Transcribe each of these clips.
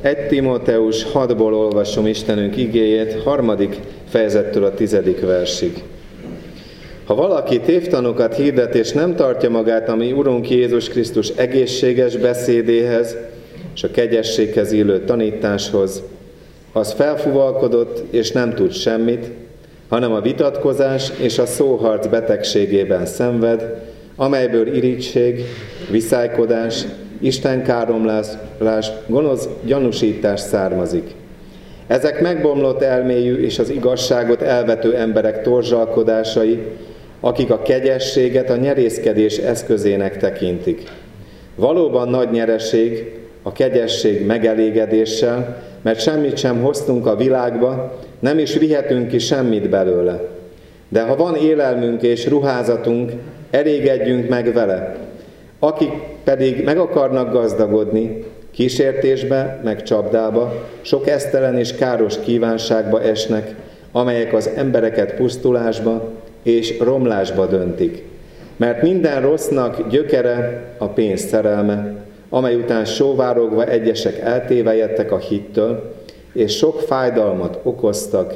1 Timóteus 6-ból olvasom Istenünk igéjét, 3. fejezettől a 10. versig. Ha valaki tévtanokat hirdet és nem tartja magát a mi Urunk Jézus Krisztus egészséges beszédéhez és a kegyességhez illő tanításhoz, az felfuvalkodott és nem tud semmit, hanem a vitatkozás és a szóharc betegségében szenved, amelyből irigység, viszálykodás, istenkáromlás, gonosz gyanúsítás származik. Ezek megbomlott elméjű és az igazságot elvető emberek torzsalkodásai, akik a kegyességet a nyerészkedés eszközének tekintik. Valóban nagy nyereség a kegyesség megelégedéssel, mert semmit sem hoztunk a világba, nem is vihetünk ki semmit belőle. De ha van élelmünk és ruházatunk, elégedjünk meg vele. Akik pedig meg akarnak gazdagodni, kísértésbe, meg csapdába, sok esztelen és káros kívánságba esnek, amelyek az embereket pusztulásba és romlásba döntik. Mert minden rossznak gyökere a pénz szerelme, amely után sóvárogva egyesek eltévejedtek a hittől, és sok fájdalmat okoztak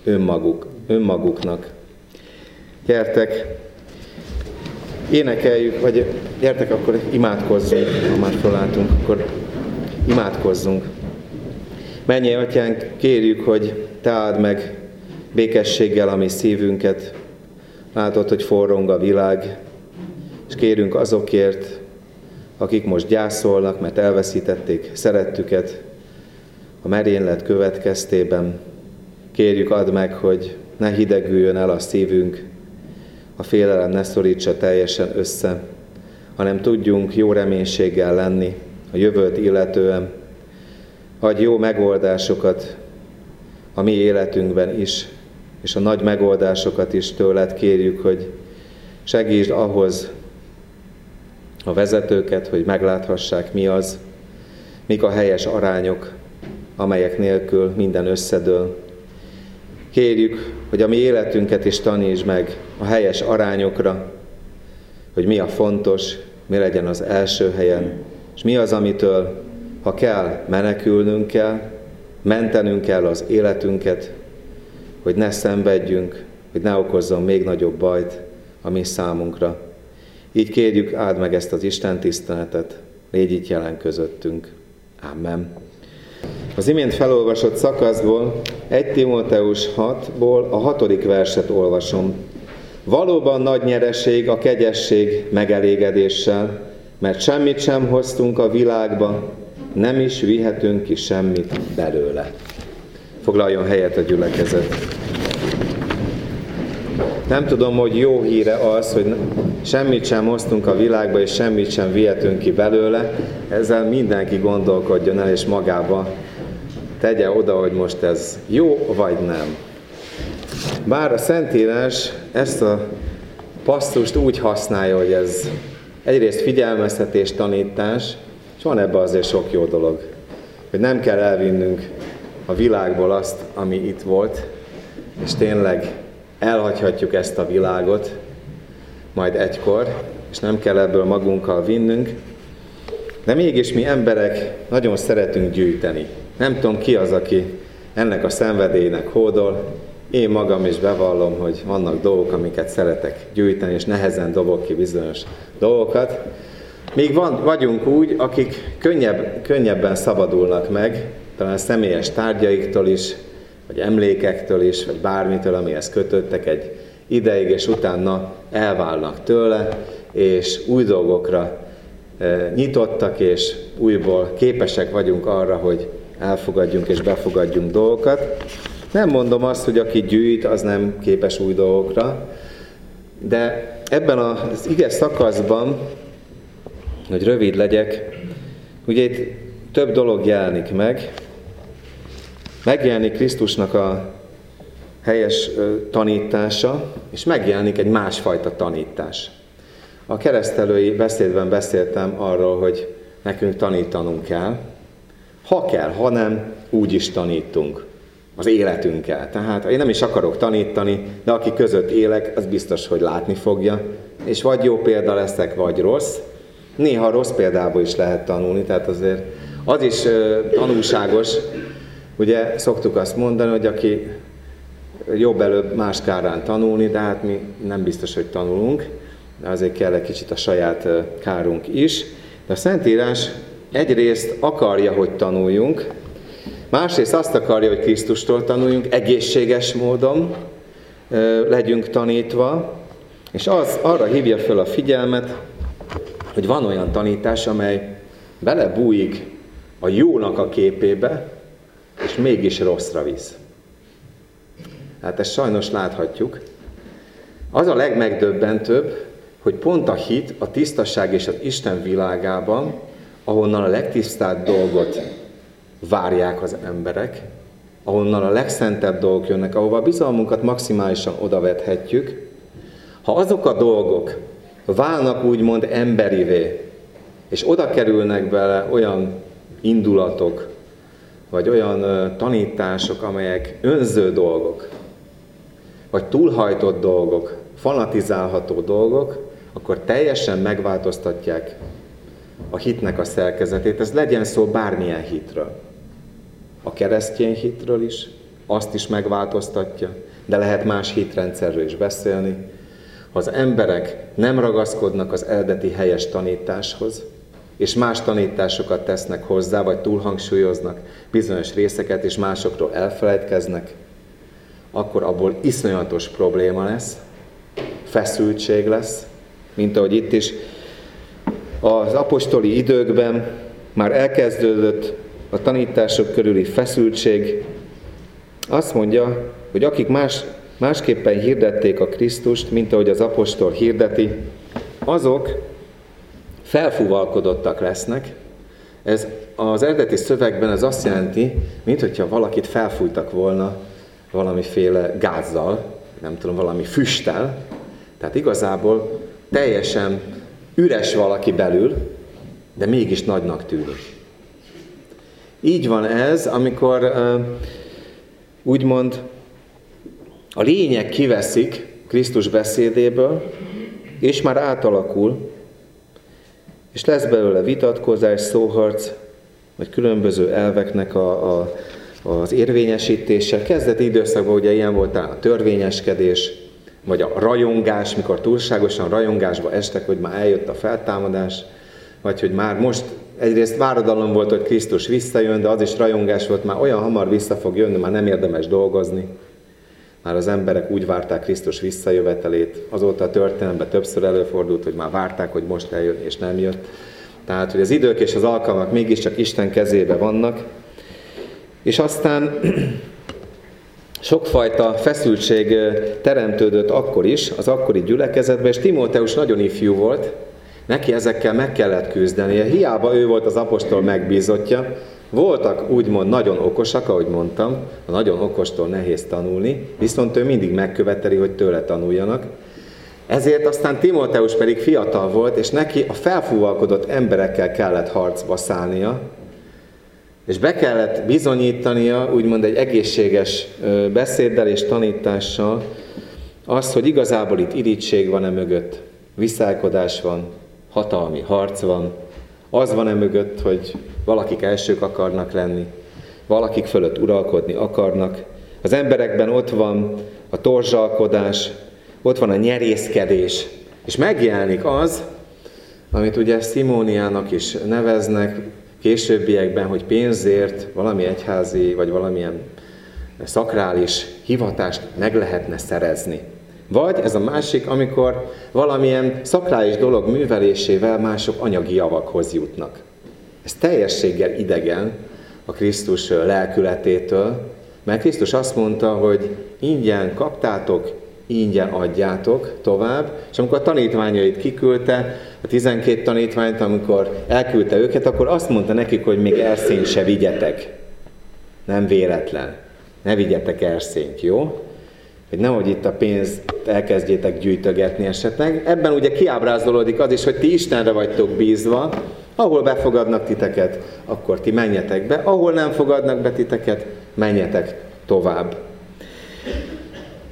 önmaguknak. Gyertek, énekeljük, vagy gyertek, akkor imádkozzunk, ha már felálltunk, akkor imádkozzunk. Mennyei Atyánk, kérjük, hogy Te áld meg békességgel a mi szívünket. Látod, hogy forrong a világ, és kérünk azokért, akik most gyászolnak, mert elveszítették szerettüket a merénylet következtében. Kérjük, add meg, hogy ne hidegüljön el a szívünk, a félelem ne szorítsa teljesen össze, hanem tudjunk jó reménységgel lenni a jövőt illetően. Adj jó megoldásokat a mi életünkben is, és a nagy megoldásokat is tőled kérjük, hogy segítsd ahhoz a vezetőket, hogy megláthassák, mik a helyes arányok, amelyek nélkül minden összedől. Kérjük, hogy a mi életünket is tanítsd meg a helyes arányokra, hogy mi a fontos, mi legyen az első helyen, és mi az, amitől, ha kell, menekülnünk kell, mentenünk kell az életünket, hogy ne szenvedjünk, hogy ne okozzon még nagyobb bajt a mi számunkra. Így kérjük, áld meg ezt az Isten tiszteletet, légy itt jelen közöttünk. Amen. Az imént felolvasott szakaszból 1 Timóteus 6-ból a 6. verset olvasom. Valóban nagy nyereség a kegyesség megelégedéssel, mert semmit sem hoztunk a világba, nem is vihetünk ki semmit belőle. Foglaljon helyet a gyülekezet. Nem tudom, hogy jó híre az, hogy semmit sem hoztunk a világba, és semmit sem vihetünk ki belőle. Ezzel mindenki gondolkodjon el, és magába tegye oda, hogy most ez jó, vagy nem. Bár a Szentírás ezt a passzust úgy használja, hogy ez egyrészt figyelmeztetés, tanítás, és van ebben azért sok jó dolog. Hogy nem kell elvinnünk a világból azt, ami itt volt, és tényleg elhagyhatjuk ezt a világot majd egykor, és nem kell ebből magunkkal vinnünk, de mégis mi emberek nagyon szeretünk gyűjteni. Nem tudom, ki az, aki ennek a szenvedélynek hódol. Én magam is bevallom, hogy vannak dolgok, amiket szeretek gyűjteni, és nehezen dobok ki bizonyos dolgokat. Még vagyunk úgy, akik könnyebben szabadulnak meg, talán személyes tárgyaiktól is, vagy emlékektől is, vagy bármitől, amihez kötöttek egy ideig, és utána elválnak tőle, és új dolgokra nyitottak, és újból képesek vagyunk arra, hogy elfogadjunk és befogadjunk dolgokat. Nem mondom azt, hogy aki gyűjt, az nem képes új dolgokra, de ebben az ige szakaszban, hogy rövid legyek, ugye itt több dolog jelenik meg. Megjelenik Krisztusnak a helyes tanítása, és megjelenik egy másfajta tanítás. A keresztelői beszédben beszéltem arról, hogy nekünk tanítanunk kell. Ha kell, ha nem, úgy is tanítunk az életünkkel. Tehát én nem is akarok tanítani, de aki között élek, az biztos, hogy látni fogja. És vagy jó példa leszek, vagy rossz. Néha rossz példából is lehet tanulni, tehát azért Az is tanulságos, ugye szoktuk azt mondani, hogy aki jobb előbb más kárán tanulni, de hát mi nem biztos, hogy tanulunk, de azért kell egy kicsit a saját kárunk is. De a Szentírás egyrészt akarja, hogy tanuljunk, másrészt azt akarja, hogy Krisztustól tanuljunk, egészséges módon legyünk tanítva, és az arra hívja föl a figyelmet, hogy van olyan tanítás, amely belebújik a jónak a képébe, és mégis rosszra visz. Hát ezt sajnos láthatjuk. Az a legmegdöbbentőbb, hogy pont a hit, a tisztaság és az Isten világában, ahonnan a legtisztább dolgot várják az emberek, ahonnan a legszentebb dolgok jönnek, ahova a bizalmunkat maximálisan odavethetjük, ha azok a dolgok válnak úgymond emberivé, és oda kerülnek bele olyan indulatok, vagy olyan tanítások, amelyek önző dolgok, vagy túlhajtott dolgok, fanatizálható dolgok, akkor teljesen megváltoztatják a hitnek a szerkezetét. Ez legyen szó bármilyen hitről. A keresztény hitről is, azt is megváltoztatja, de lehet más hitrendszerről is beszélni. Ha az emberek nem ragaszkodnak az eredeti helyes tanításhoz, és más tanításokat tesznek hozzá, vagy túlhangsúlyoznak bizonyos részeket, és másokról elfelejtkeznek, akkor abból iszonyatos probléma lesz, feszültség lesz, mint ahogy itt is az apostoli időkben már elkezdődött a tanítások körüli feszültség. Azt mondja, hogy akik másképpen hirdették a Krisztust, mint ahogy az apostol hirdeti, azok felfúvalkodottak lesznek. Ez az eredeti szövegben ez azt jelenti, minthogyha valakit felfújtak volna valamiféle gázzal, nem tudom, valami füsttel. Tehát igazából teljesen üres valaki belül, de mégis nagynak tűnik. Így van ez, amikor úgymond a lényeg kiveszik Krisztus beszédéből, és már átalakul, és lesz belőle vitatkozás, szóharc, vagy különböző elveknek az érvényesítése. Kezdeti időszakban ugye ilyen volt a törvényeskedés, vagy a rajongás, mikor túlságosan rajongásba estek, hogy már eljött a feltámadás, vagy hogy már most egyrészt váradalom volt, hogy Krisztus visszajön, de az is rajongás volt, már olyan hamar vissza fog jönni, már nem érdemes dolgozni. Már az emberek úgy várták Krisztus visszajövetelét, azóta a történelemben többször előfordult, hogy már várták, hogy most eljön, és nem jött. Tehát, hogy az idők és az alkalmak mégiscsak Isten kezébe vannak, és aztán sokfajta feszültség teremtődött akkor is, az akkori gyülekezetben, és Timóteus nagyon ifjú volt, neki ezekkel meg kellett küzdenie. Hiába ő volt az apostol megbízottja, voltak úgymond nagyon okosak, ahogy mondtam, a nagyon okostól nehéz tanulni, viszont ő mindig megköveteli, hogy tőle tanuljanak. Ezért aztán Timóteus pedig fiatal volt, és neki a felfúvalkodott emberekkel kellett harcba szállnia, és be kellett bizonyítania, úgymond egy egészséges beszéddel és tanítással azt, hogy igazából itt irigység van-e mögött, viszálykodás van, hatalmi harc van, az van-e mögött, hogy valakik elsők akarnak lenni, valakik fölött uralkodni akarnak. Az emberekben ott van a torzsalkodás, ott van a nyerészkedés, és megjelenik az, amit ugye szimóniának is neveznek későbbiekben, hogy pénzért valami egyházi, vagy valamilyen szakrális hivatást meg lehetne szerezni. Vagy ez a másik, amikor valamilyen szakrális dolog művelésével mások anyagi javakhoz jutnak. Ez teljességgel idegen a Krisztus lelkületétől, mert Krisztus azt mondta, hogy ingyen kaptátok, ingyen adjátok tovább, és amikor a tanítványait kiküldte, a 12 tanítványt, amikor elküldte őket, akkor azt mondta nekik, hogy még erszényt se vigyetek. Nem véletlen. Ne vigyetek erszényt, jó? Hogy nehogy itt a pénzt elkezdjétek gyűjtögetni esetleg. Ebben ugye kiábrázolódik az is, hogy ti Istenre vagytok bízva, ahol befogadnak titeket, akkor ti menjetek be, ahol nem fogadnak be titeket, menjetek tovább.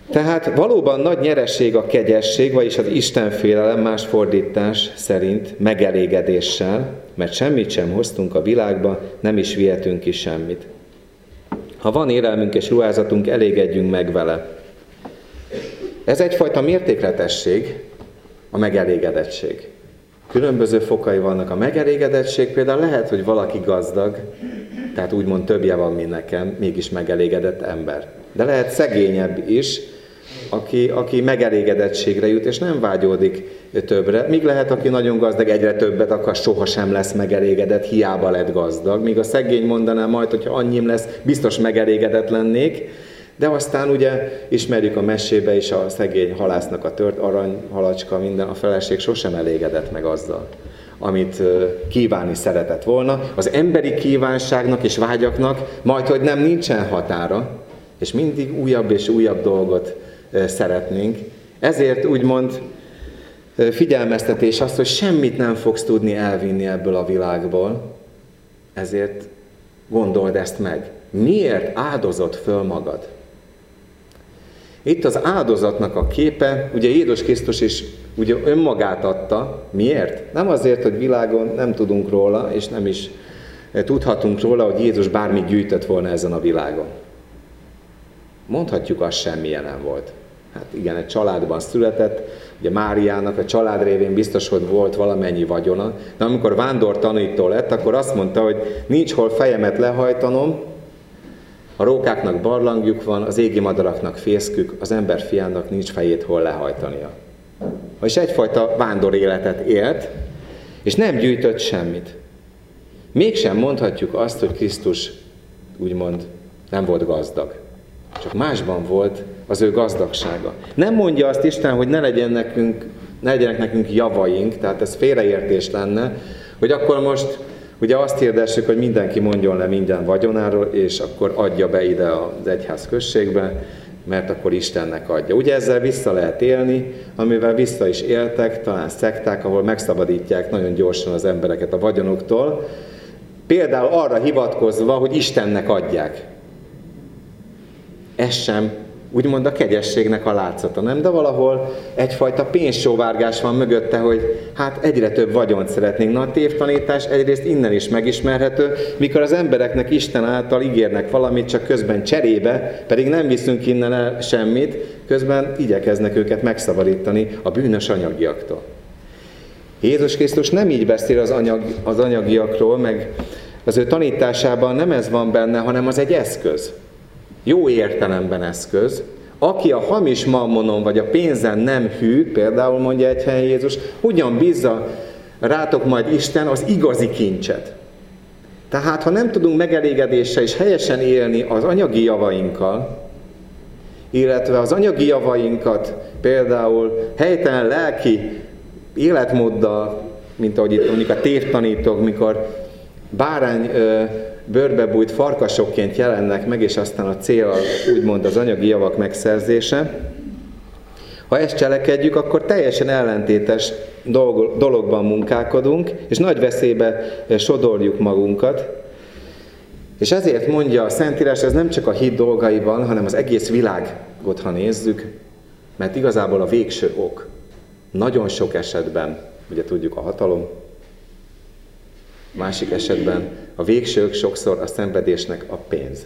Tehát valóban nagy nyeresség a kegyesség, vagyis az istenfélelem, más fordítás szerint megelégedéssel, mert semmit sem hoztunk a világba, nem is vihetünk ki semmit. Ha van élelmünk és ruházatunk, elégedjünk meg vele. Ez egyfajta mértékletesség, a megelégedettség. Különböző fokai vannak. A megelégedettség például lehet, hogy valaki gazdag, tehát úgymond többje van, mint nekem, mégis megelégedett ember. De lehet szegényebb is, aki megelégedettségre jut, és nem vágyódik többre. Míg lehet, aki nagyon gazdag, egyre többet akar, sohasem lesz megelégedett, hiába lett gazdag. Míg a szegény mondaná majd, hogyha annyim lesz, biztos megelégedett lennék. De aztán ugye ismerjük a mesébe is a szegény halásznak a tört aranyhalacska, minden, a feleség sosem elégedett meg azzal, amit kívánni szeretett volna. Az emberi kívánságnak és vágyaknak majdhogy nem nincsen határa, és mindig újabb és újabb dolgot szeretnénk. Ezért úgymond figyelmeztetés az, hogy semmit nem fogsz tudni elvinni ebből a világból, ezért gondold ezt meg. Miért áldozott föl magad? Itt az áldozatnak a képe, ugye Jézus Krisztus is ugye önmagát adta. Miért? Nem azért, hogy világon nem tudunk róla, és nem is tudhatunk róla, hogy Jézus bármit gyűjtött volna ezen a világon. Mondhatjuk, az semmilyen nem volt. Hát igen, egy családban született, ugye Máriának a család révén biztos, hogy volt valamennyi vagyona, de amikor vándor tanító lett, akkor azt mondta, hogy nincs hol fejemet lehajtanom, a rókáknak barlangjuk van, az égi madaraknak fészkük, az ember fiának nincs fejét hol lehajtania. Vagyis egyfajta vándor életet élt, és nem gyűjtött semmit. Mégsem mondhatjuk azt, hogy Krisztus úgymond nem volt gazdag. Csak másban volt az ő gazdagsága. Nem mondja azt Isten, hogy ne legyenek nekünk javaink, tehát ez félreértés lenne, hogy akkor most ugye azt hirdessük, hogy mindenki mondjon le minden vagyonáról, és akkor adja be ide az egyház községbe, mert akkor Istennek adja. Ugye ezzel vissza lehet élni, amivel vissza is éltek, talán szekták, ahol megszabadítják nagyon gyorsan az embereket a vagyonoktól, például arra hivatkozva, hogy Istennek adják. Ez sem úgymond a kegyességnek a látszata, nem? De valahol egyfajta pénzsóvárgás van mögötte, hogy hát egyre több vagyont szeretnénk. Na, a tévtanítás egyrészt innen is megismerhető, mikor az embereknek Isten által ígérnek valamit, csak közben cserébe, pedig nem viszünk innen el semmit, közben igyekeznek őket megszabadítani a bűnös anyagiaktól. Jézus Krisztus nem így beszél az anyagiakról, meg az ő tanításában nem ez van benne, hanem az egy eszköz. Jó értelemben eszköz. Aki a hamis mammonon vagy a pénzen nem hű, például mondja egy helyen Jézus, ugyan bízza rátok majd Isten az igazi kincset. Tehát, ha nem tudunk megelégedéssel és helyesen élni az anyagi javainkkal, illetve az anyagi javainkat például helytelen lelki életmóddal, mint ahogy itt mondjuk a tévtanítók, mikor bárány bőrbe bújt farkasokként jelennek meg, és aztán a cél úgymond az anyagi javak megszerzése. Ha ezt cselekedjük, akkor teljesen ellentétes dologban munkálkodunk, és nagy veszélybe sodorjuk magunkat. És ezért mondja a Szentírás, ez nem csak a hit dolgaiban, hanem az egész világot, ha nézzük, mert igazából a végső ok. Nagyon sok esetben, ugye tudjuk, a hatalom, másik esetben a végső ok sokszor a szenvedésnek a pénz.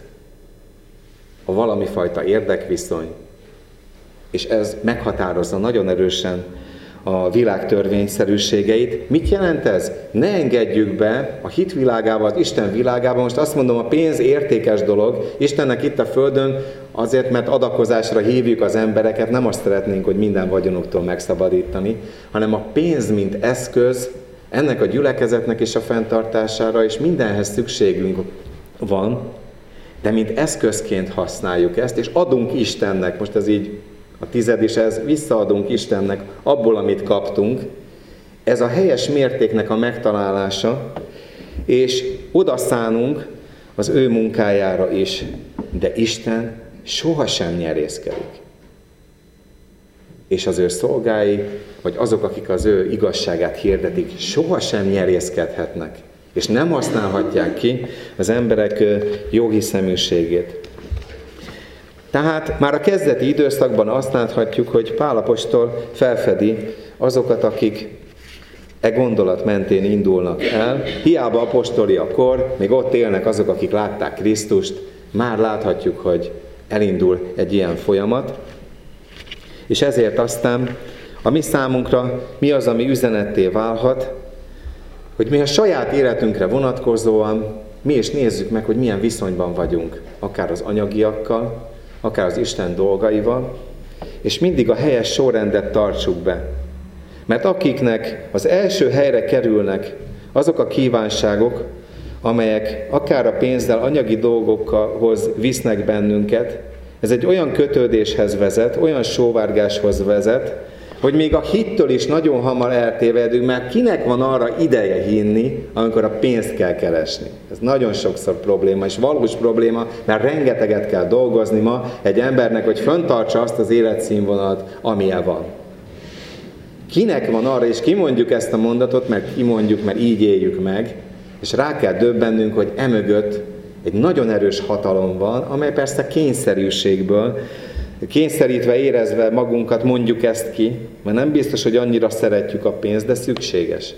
A valami fajta érdekviszony, és ez meghatározza nagyon erősen a világ törvényszerűségeit. Mit jelent ez? Ne engedjük be a hit világába, az Isten világába. Most azt mondom, a pénz értékes dolog. Istennek itt a földön azért, mert adakozásra hívjuk az embereket, nem azt szeretnénk, hogy minden vagyonuktól megszabadítani, hanem a pénz, mint eszköz, ennek a gyülekezetnek is a fenntartására, és mindenhez szükségünk van, de mint eszközként használjuk ezt, és adunk Istennek, most ez így a 10 is, ez visszaadunk Istennek abból, amit kaptunk. Ez a helyes mértéknek a megtalálása, és odaszánunk az ő munkájára is, de Isten sohasem nyerészkedik. És az ő szolgái, vagy azok, akik az ő igazságát hirdetik, sohasem nyerészkedhetnek, és nem használhatják ki az emberek jóhiszeműségét. Tehát már a kezdeti időszakban azt láthatjuk, hogy Pál apostol felfedi azokat, akik gondolat mentén indulnak el. Hiába apostoli a kor, még ott élnek azok, akik látták Krisztust, már láthatjuk, hogy elindul egy ilyen folyamat. És ezért aztán a mi számunkra mi az, ami üzenetté válhat, hogy mi a saját életünkre vonatkozóan mi is nézzük meg, hogy milyen viszonyban vagyunk, akár az anyagiakkal, akár az Isten dolgaival, és mindig a helyes sorrendet tartsuk be. Mert akiknek az első helyre kerülnek azok a kívánságok, amelyek akár a pénzzel, anyagi dolgokhoz visznek bennünket, ez egy olyan kötődéshez vezet, olyan sóvárgáshoz vezet, hogy még a hittől is nagyon hamar eltévedünk, mert kinek van arra ideje hinni, amikor a pénzt kell keresni. Ez nagyon sokszor probléma, és valós probléma, mert rengeteget kell dolgozni ma egy embernek, hogy fenntartsa azt az életszínvonalat, amilyen van. Kinek van arra, és kimondjuk ezt a mondatot, mert kimondjuk, mert így éljük meg, és rá kell döbbennünk, hogy emögött egy nagyon erős hatalom van, amely persze kényszerűségből, kényszerítve, érezve magunkat mondjuk ezt ki, mert nem biztos, hogy annyira szeretjük a pénzt, de szükséges.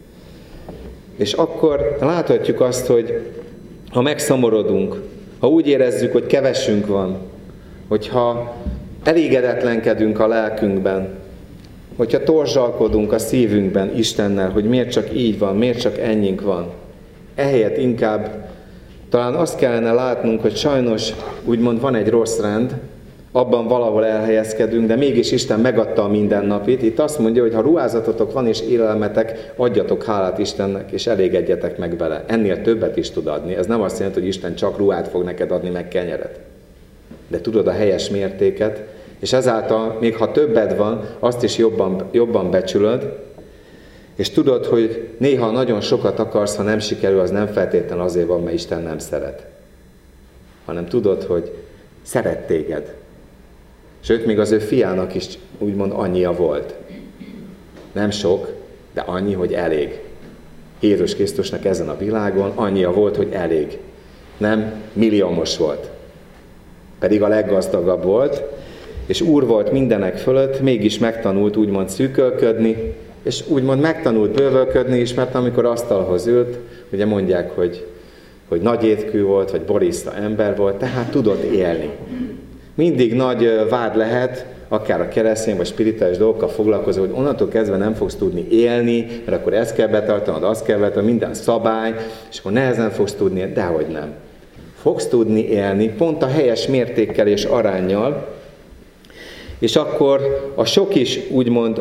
És akkor láthatjuk azt, hogy ha megszomorodunk, ha úgy érezzük, hogy kevesünk van, hogyha elégedetlenkedünk a lelkünkben, hogyha torzsalkodunk a szívünkben Istennel, hogy miért csak így van, miért csak ennyink van, ehelyett inkább talán azt kellene látnunk, hogy sajnos úgymond van egy rossz rend, abban valahol elhelyezkedünk, de mégis Isten megadta a mindennapit. Itt azt mondja, hogy ha ruházatotok van és élelmetek, adjatok hálát Istennek, és elégedjetek meg vele. Ennél többet is tud adni. Ez nem azt jelenti, hogy Isten csak ruhát fog neked adni, meg kenyeret. De tudod a helyes mértéket, és ezáltal, még ha többed van, azt is jobban becsülöd, és tudod, hogy néha nagyon sokat akarsz, ha nem sikerül, az nem feltétlenül azért van, mert Isten nem szeret. Hanem tudod, hogy szeret téged. Sőt, még az ő fiának is úgymond annyia volt. Nem sok, de annyi, hogy elég. Jézus Krisztusnak ezen a világon annyia volt, hogy elég. Nem milliómos volt. Pedig a leggazdagabb volt, és úr volt mindenek fölött, mégis megtanult úgymond szűkölködni, és úgymond megtanult bővölködni is, mert amikor asztalhoz ült, ugye mondják, hogy nagy étkű volt, vagy boriszta ember volt, tehát tudott élni. Mindig nagy vád lehet, akár a keresztény vagy spirituális dolgokkal foglalkozó, hogy onnantól kezdve nem fogsz tudni élni, mert akkor ezt kell betartanod, azt kell betartanod, minden szabály, és akkor nehezen fogsz tudni, dehogy nem. Fogsz tudni élni, pont a helyes mértékkel és aránnyal, és akkor a sok is úgymond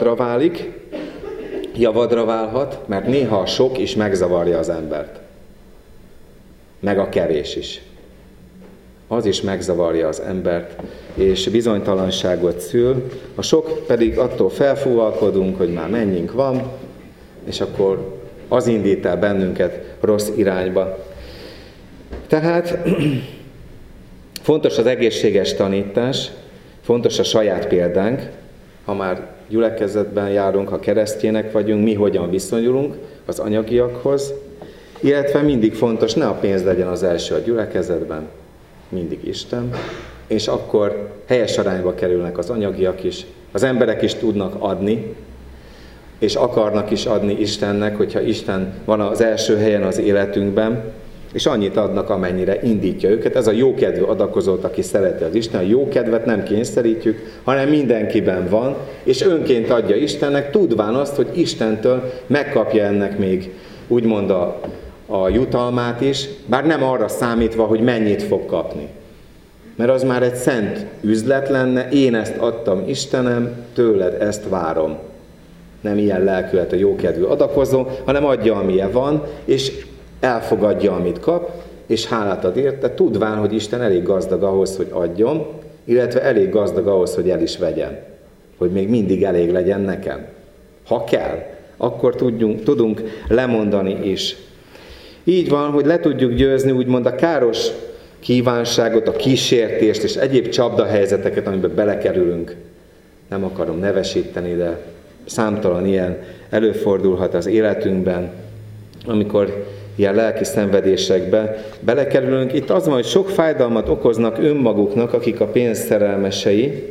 javadra válhat, mert néha a sok is megzavarja az embert. Meg a kevés is. Az is megzavarja az embert, és bizonytalanságot szül. A sok pedig attól felfúvalkodunk, hogy már mennyink van, és akkor az indít el bennünket rossz irányba. Tehát fontos az egészséges tanítás, fontos a saját példánk, ha már gyülekezetben járunk, ha keresztjének vagyunk, mi hogyan viszonyulunk az anyagiakhoz, illetve mindig fontos, ne a pénz legyen az első a gyülekezetben, mindig Isten, és akkor helyes arányba kerülnek az anyagiak is, az emberek is tudnak adni, és akarnak is adni Istennek, hogyha Isten van az első helyen az életünkben, és annyit adnak, amennyire indítja őket. Ez a jókedvű adakozót, aki szereti az Isten, a jókedvet nem kényszerítjük, hanem mindenkiben van, és önként adja Istennek, tudván azt, hogy Istentől megkapja ennek még úgymond a jutalmát is, bár nem arra számítva, hogy mennyit fog kapni. Mert az már egy szent üzlet lenne, én ezt adtam Istenem, tőled ezt várom. Nem ilyen lelkület a jókedvű adakozó, hanem adja, amilyen van, és elfogadja, amit kap, és hálát ad érte, tudván, hogy Isten elég gazdag ahhoz, hogy adjon, illetve elég gazdag ahhoz, hogy el is vegyen. Hogy még mindig elég legyen nekem. Ha kell, akkor tudunk lemondani is. Így van, hogy le tudjuk győzni úgymond a káros kívánságot, a kísértést és egyéb csapdahelyzeteket, amiben belekerülünk. Nem akarom nevesíteni, de számtalan ilyen előfordulhat az életünkben, amikor ilyen lelki szenvedésekbe belekerülünk. Itt az van, hogy sok fájdalmat okoznak önmaguknak, akik a pénz szerelmesei,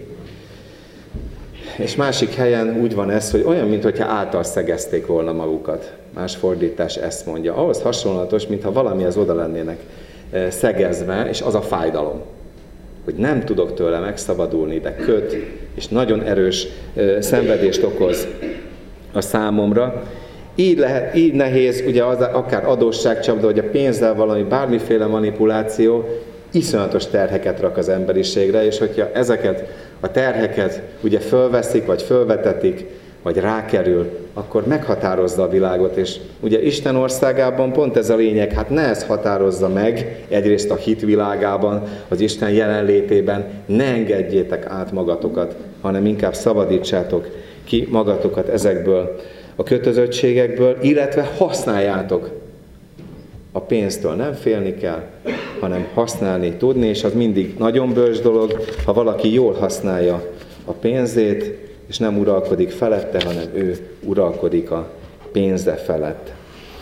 és másik helyen úgy van ez, hogy olyan, mintha általszegezték volna magukat. Más fordítás ezt mondja. Ahhoz hasonlatos, mintha valamihez oda lennének szegezve, és az a fájdalom, hogy nem tudok tőle megszabadulni, de köt, és nagyon erős szenvedést okoz a számomra. Így nehéz, ugye az, akár adósságcsapda, vagy a pénzzel valami bármiféle manipuláció, iszonyatos terheket rak az emberiségre, és hogyha ezeket a terheket ugye fölveszik, vagy fölvetetik, vagy rákerül, akkor meghatározza a világot, és ugye Isten országában pont ez a lényeg, hát ne ez határozza meg, egyrészt a hit világában, az Isten jelenlétében, ne engedjétek át magatokat, hanem inkább szabadítsátok ki magatokat ezekből a kötözöttségekből, illetve használjátok a pénztől. Nem félni kell, hanem használni tudni, és az mindig nagyon bölcs dolog, ha valaki jól használja a pénzét, és nem uralkodik felette, hanem ő uralkodik a pénze felett.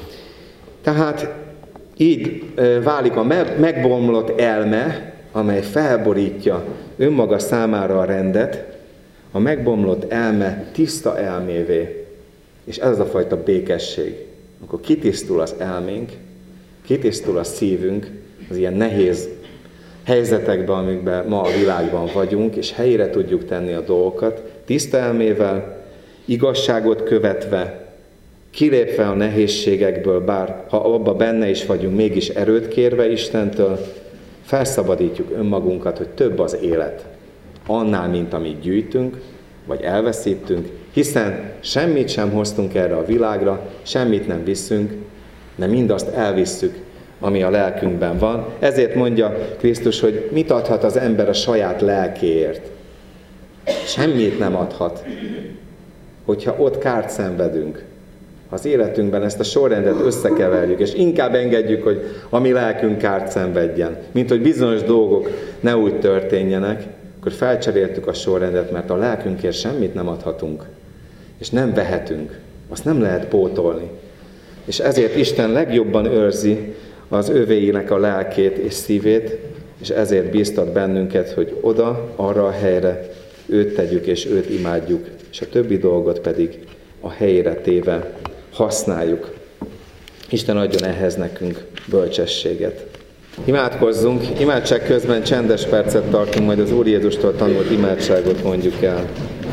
Tehát így válik a megbomlott elme, amely felborítja önmaga számára a rendet, a megbomlott elme tiszta elmévé. És ez az a fajta békesség, amikor kitisztul az elménk, kitisztul a szívünk az ilyen nehéz helyzetekben, amikben ma a világban vagyunk, és helyére tudjuk tenni a dolgokat, tiszta elmével, igazságot követve, kilépve a nehézségekből, bár ha abba benne is vagyunk, mégis erőt kérve Istentől, felszabadítjuk önmagunkat, hogy több az élet annál, mint amit gyűjtünk, vagy elveszítünk, hiszen semmit sem hoztunk erre a világra, semmit nem viszünk, de mindazt elvisszük, ami a lelkünkben van. Ezért mondja Krisztus, hogy mit adhat az ember a saját lelkéért. Semmit nem adhat, hogyha ott kárt szenvedünk. Az életünkben ezt a sorrendet összekeverjük, és inkább engedjük, hogy a mi lelkünk kárt szenvedjen, mint hogy bizonyos dolgok ne úgy történjenek, akkor felcseréltük a sorrendet, mert a lelkünkért semmit nem adhatunk, és nem vehetünk, azt nem lehet pótolni. És ezért Isten legjobban őrzi az övéinek a lelkét és szívét, és ezért bíztat bennünket, hogy oda, arra a helyre őt tegyük és őt imádjuk, és a többi dolgot pedig a helyére téve használjuk. Isten adjon ehhez nekünk bölcsességet. Imádkozzunk, imádság közben csendes percet tartunk, majd az Úr Jézustól tanult imádságot mondjuk el.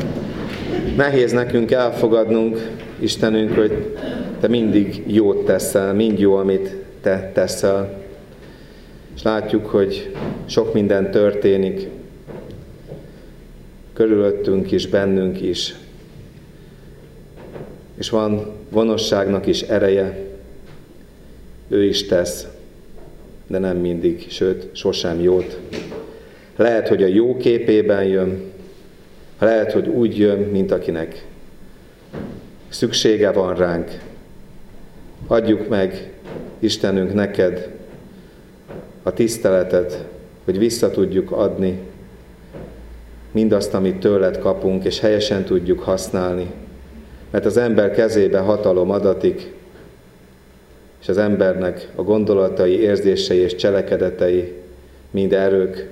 Nehéz nekünk elfogadnunk, Istenünk, hogy Te mindig jót teszel, mind jó, amit Te teszel. És látjuk, hogy sok minden történik, körülöttünk is, bennünk is. És van gonoszságnak is ereje, ő is tesz, de nem mindig, sőt, sosem jót. Lehet, hogy a jó képében jön, lehet, hogy úgy jön, mint akinek szüksége van ránk. Adjuk meg, Istenünk, neked a tiszteletet, hogy vissza tudjuk adni mindazt, amit tőled kapunk, és helyesen tudjuk használni. Mert az ember kezébe hatalom adatik, és az embernek a gondolatai, érzései és cselekedetei mind erők,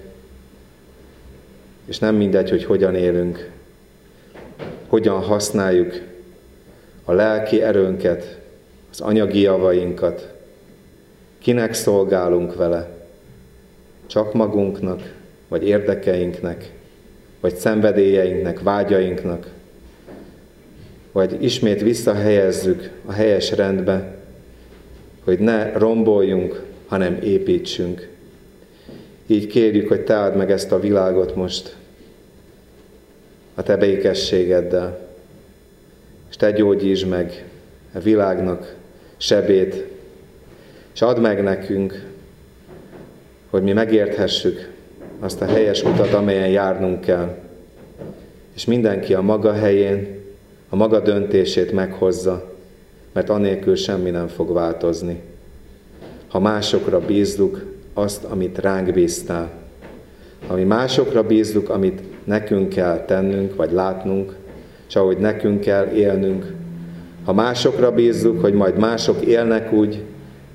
és nem mindegy, hogy hogyan élünk, hogyan használjuk a lelki erőnket, az anyagi javainkat, kinek szolgálunk vele, csak magunknak, vagy érdekeinknek, vagy szenvedélyeinknek, vágyainknak, vagy ismét visszahelyezzük a helyes rendbe, hogy ne romboljunk, hanem építsünk. Így kérjük, hogy Te áld meg ezt a világot most a Te békességeddel, és Te gyógyítsd meg a világnak sebét, és add meg nekünk, hogy mi megérthessük azt a helyes utat, amelyen járnunk kell, és mindenki a maga helyén, a maga döntését meghozza, mert anélkül semmi nem fog változni. Ha másokra bízzuk azt, amit ránk bíztál, ha mi másokra bízzuk, amit nekünk kell tennünk, vagy látnunk, és ahogy nekünk kell élnünk, ha másokra bízzuk, hogy majd mások élnek úgy,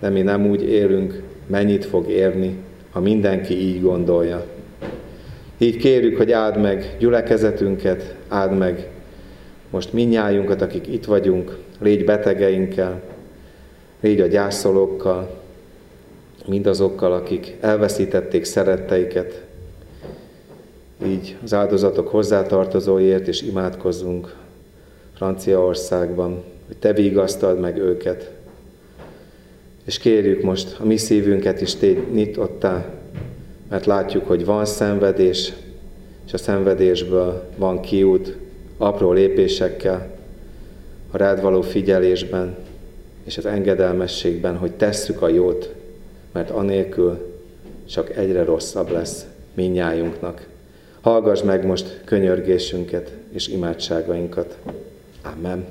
de mi nem úgy élünk, mennyit fog érni, ha mindenki így gondolja. Így kérjük, hogy áld meg gyülekezetünket, áld meg most mindnyájunkat, akik itt vagyunk, légy betegeinkkel, légy a gyászolókkal, mindazokkal, akik elveszítették szeretteiket. Így az áldozatok hozzátartozóiért is imádkozzunk Franciaországban, hogy Te vigasztald meg őket. És kérjük most a mi szívünket is nyitottá, mert látjuk, hogy van szenvedés, és a szenvedésből van kiút apró lépésekkel, a rád való figyelésben és az engedelmességben, hogy tesszük a jót, mert anélkül csak egyre rosszabb lesz mindnyájunknak. Hallgass meg most könyörgésünket és imádságainkat. Amen.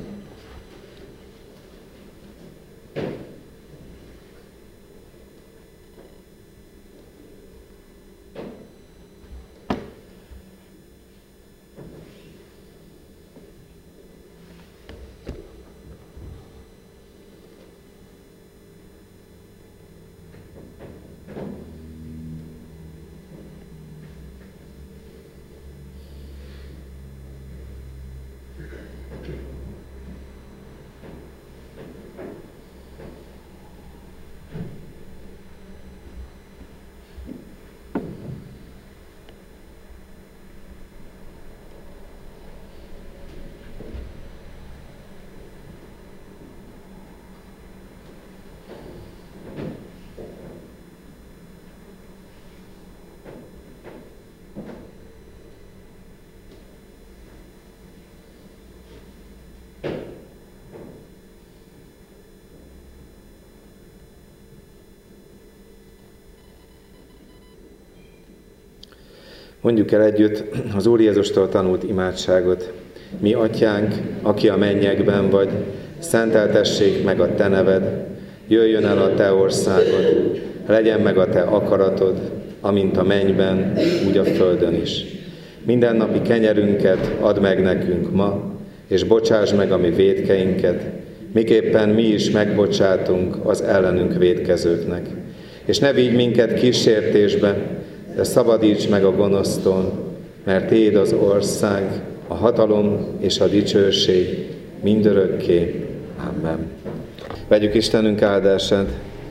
Mondjuk el együtt az Úr Jézustól tanult imádságot. Mi atyánk, aki a mennyekben vagy, szenteltessék meg a te neved, jöjjön el a te országod, legyen meg a te akaratod, amint a mennyben, úgy a földön is. Mindennapi kenyerünket add meg nekünk ma, és bocsáss meg a mi vétkeinket, miképpen mi is megbocsátunk az ellenünk vétkezőknek. És ne vigy minket kísértésbe, de szabadíts meg a gonosztól, mert Tiéd az ország, a hatalom és a dicsőség mindörökké. Amen. Vegyük Istenünk áldását.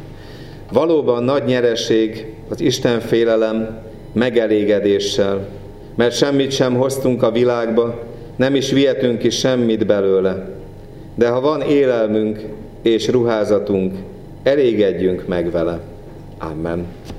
Valóban nagy nyereség az Isten félelem megelégedéssel, mert semmit sem hoztunk a világba, nem is vihetünk ki semmit belőle. De ha van élelmünk és ruházatunk, elégedjünk meg vele. Amen.